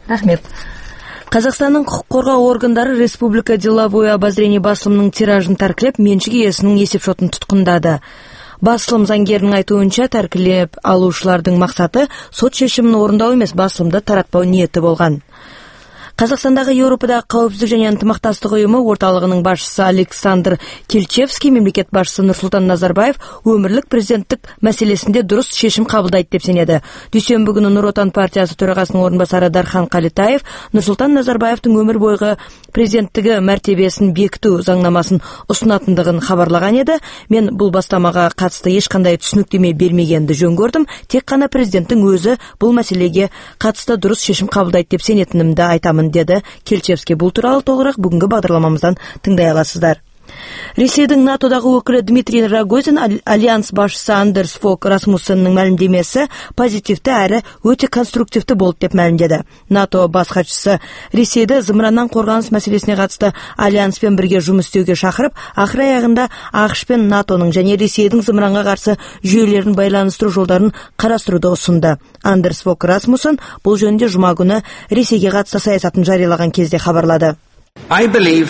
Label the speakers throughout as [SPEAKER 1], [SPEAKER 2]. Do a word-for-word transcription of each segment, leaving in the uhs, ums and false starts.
[SPEAKER 1] Рахмет. Қазақстанның құқық қорғау органдары Республика деловое обозрение басылымының тиражын тәркілеп, меншік иесінің есепшотын тұтқындады. Басылым заңгерінің айтуынша, тәркілеп алушылардың мақсаты сот шешімін орындау емес, басылымды таратпау ниеті болған. Қазақстандағы Еуропадағы қауіпсіздік және ынтымақтастық ұйымы орталығының басшысы Александр Кильчевский мемлекет басшысы Нұрсұлтан Назарбаев өмірлік президенттік мәселесінде дұрыс шешім қабылдайды деп сенеді. Дүйсенбі күні Нұр Отан партиясы төрағасының орынбасары Дархан Қалетаев Нұрсұлтан Назарбаевтың өмір бойғы президенттігі мәртебесін бекіту заңнамасын ұсынатындығын хабарлаған еді. Мен бұл бастамаға қатысты ешқандай түсініктеме бермегенді жөн көрдім. Тек қана президенттің өзі бұл мәселеге қатысты дұрыс шешім қабылдайды деп сенетінімді айтамын, деді Кильчевский. Бұл туралы толығырақ бүгінгі бағдарламамыздан тыңдай аласыздар. Ресейдің НАТОдағы өкілі Дмитрий Рогозин альянс басшысы Андерс Фог Расмуссеннің мәлімдемесі позитивті әрі өте конструктивті болды деп мәлімдеді. НАТО бас хатшысы Ресейді зымыраннан қорғаныс мәселесіне қатысты альянспен бірге жұмыс істеуге шақырып, ақыр аяғында ақш пен НАТОның және Ресейдің зымыранға қарсы жүйелерін байланыстыру жолдарын қарастыруды ұсынды. Андерс Фог Расмуссен бұл жөнінде жұма күні Ресейге қатысты саясатын жариялаған кезде хабарлады.
[SPEAKER 2] I believe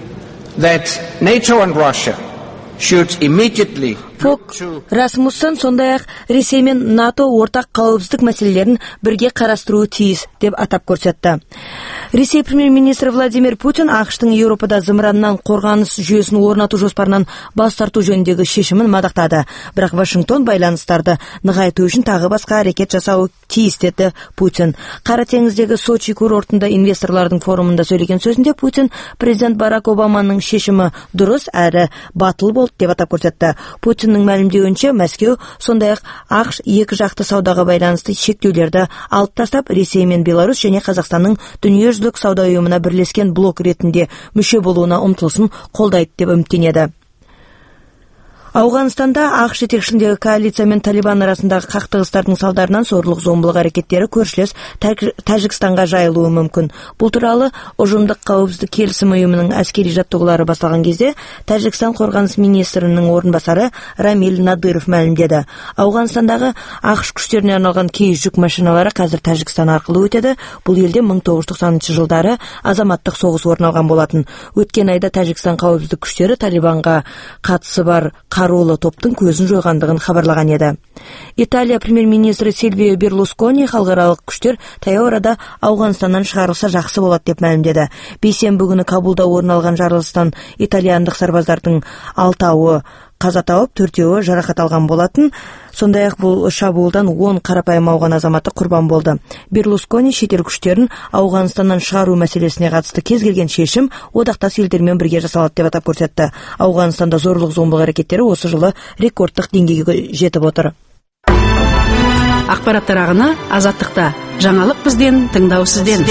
[SPEAKER 2] that NATO and Russia should immediately
[SPEAKER 1] Фог Расмуссен сондай-ақ Ресей мен НАТО ортақ қауіпсіздік мәселелерін бірге қарастыруы тиіс деп атап көрсетті. Ресей премьер-министрі Владимир Путин ақштың Еуропада зымыраннан қорғаныс жүйесін орнату жоспарынан бас тарту жөніндегі шешімін мадақтады. Бірақ Вашингтон байланыстарды нығайту үшін тағы басқа әрекет жасауы тиіс деді Путин. Қара теңіздегі Сочи курортында инвесторлардың форумында сөйлеген сөзінде Путин президент Барак Обаманың шешімі дұрыс әрі батыл болды деп атап көрсетті. Путин мәлімдеуінше Мәскеу сондай-ақ ақш екі жақты саудаға байланысты шектеулерді алып тастап, Ресей мен Беларусь және Қазақстанның дүниежүзілік сауда ұйымына бірлескен блок ретінде мүше болуына ұмтылысын қолдайды деп үміттенеді. Ауғанстанда ақш жетекшілігіндегі коалиция мен Талибан арасындағы қақтығыстардың салдарынан зорлық-зомбылық әрекеттері көршілес Тәжікстанға жайылуы мүмкін. Бұл туралы ұжымдық қауіпсіздік келісім ұйымының әскери жаттығулары басталған кезде Тәжікстан қорғаныс министрінің орынбасары Рамиль Надыров мәлімдеді. Ауғанстандағы ақш күштеріне арналған кей жүк машиналары қазір Тәжікстан арқылы өтеді. Бұл елде мың тоғыз жүз тоқсаныншы жылдары азаматтық соғыс орын алған болатын. Өткен айда Тәжікстан қауіпсіздік күштері Талибанға қатысы бар қарулы топтың көзін жойғандығын хабарлаған еді. Италия премьер-министрі Сильвио Берлускони халықаралық күштер таяу арада Ауғанстаннан шығарылса жақсы болады деп мәлімдеді. Бейсенбі күні Кабулда орын алған жарылыстан итальяндық сарбаздардың алтауы қаза тауып, төртеуі жарақат алған болатын. Сондай-ақ бұл шабуылдан он қарапайым ауған азаматы құрбан болды. Берлускони шетел күштерін Ауғанстаннан шығару мәселесіне қатысты кез келген шешім одақтас елдермен бірге жасалады деп атап көрсетті. Ауғанстанда зорлық-зомбылық әрекеттері осы жылы рекордтық деңгейге жетіп отыр.
[SPEAKER 3] Ақпараттар ағыны Азаттықта. Жаңалық бізден, тыңдау сізден.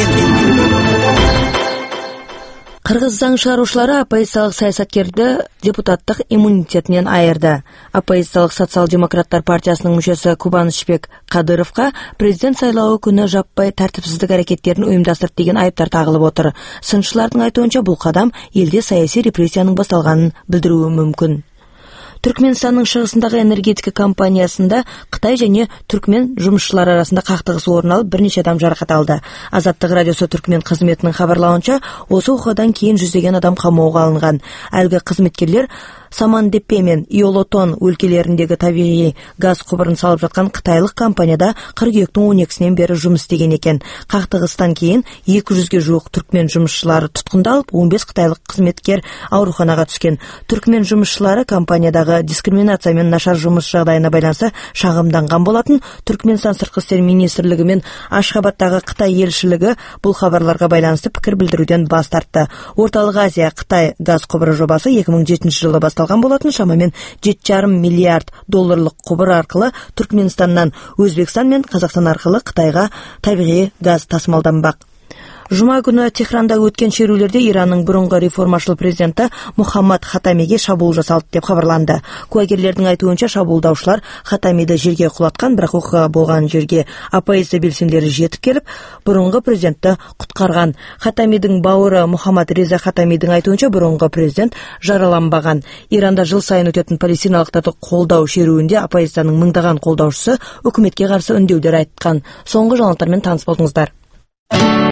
[SPEAKER 1] Қырғыз заң шығарушылары оппозициялық саясаткерді депутаттық иммунитетінен айырды. Оппозициялық социал-демократтар партиясының мүшесі Кубанышбек Қадыровқа президент сайлауы күні жаппай тәртіпсіздік әрекеттерін ұйымдастырды деген айыптар тағылып отыр. Сыншылардың айтуынша бұл қадам елде саяси репрессияның басталғанын білдіруі мүмкін. Түркменстанның шығысындағы энергетика компаниясында Қытай және түркмен жұмысшылары арасында қақтығыс орын алып, бірнеше адам жарақат алды. Азаттық радиосы түркмен қызметінің хабарлауынша, осы оқиғадан кейін жүздеген адам қамауға алынған. Әлгі қызметкерлер Самандепе мен Иолотон өлкелеріндегі табиғи газ құбырын салып жатқан қытайлық компанияда қыркүйектің он екісінен бері жұмыс істеген екен. Қақтығыстан кейін екі жүзге жуық түркмен жұмысшылары тұтқындалып, он бес қытайлық қызметкер ауруханаға түскен. Түркмен жұмысшылары компаниядағы дискриминация мен нашар жұмыс жағдайына байланысты шағымданған болатын. Түркменстан сыртқы істер министрлігі мен Ашхабадтағы Қытай елшілігі бұл хабарларға байланысты пікір білдіруден бас тартты. Орталық Азия Қытай газ құбыры жобасы екі мың жетінші жылы басталған болатын. Шамамен жеті жарым миллиард долларлық құбыр арқылы Түркменстаннан Өзбекстан мен Қазақстан арқылы Қытайға табиғи газ тасымалданбақ. Жұма күні Техранда өткен шерулерде Иранның бұрынғы реформашыл президенті Мухаммад Хатамиге шабуыл жасалды деп хабарланды. Куәгерлердің айтуынша шабуылдаушылар Хатамиді жерге құлатқан, бірақ оқиға болған жерге оппозиция белсенділері жетіп келіп, бұрынғы президентті құтқарған. Хатамидің бауыры Мухаммад Реза Хатамидің айтуынша бұрынғы президент жараланбаған. Иранда жыл сайын өтетін палестиналықтарды қолдау шеруінде оппозицияның мыңдаған қолдаушысы үкіметке қарсы үндеулер айтқан. Соңғы жаңалықтармен таныс болдыңыздар.